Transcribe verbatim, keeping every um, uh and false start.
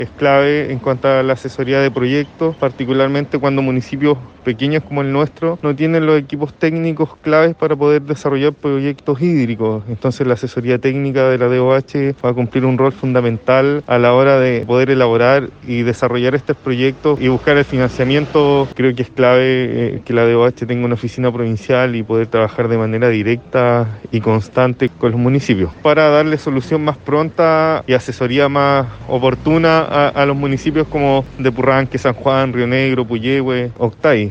Es clave en cuanto a la asesoría de proyectos, particularmente cuando municipios pequeños como el nuestro no tienen los equipos técnicos claves para poder desarrollar proyectos hídricos. Entonces la asesoría técnica de la D O H va a cumplir un rol fundamental a la hora de poder elaborar y desarrollar estos proyectos y buscar el financiamiento. Creo que es clave eh, que la D O H tenga una oficina provincial y poder trabajar de manera directa y constante con los municipios para darle solución más pronta y asesoría más oportuna a, a los municipios como Depurranque, San Juan, Río Negro, Puyehue, Octay.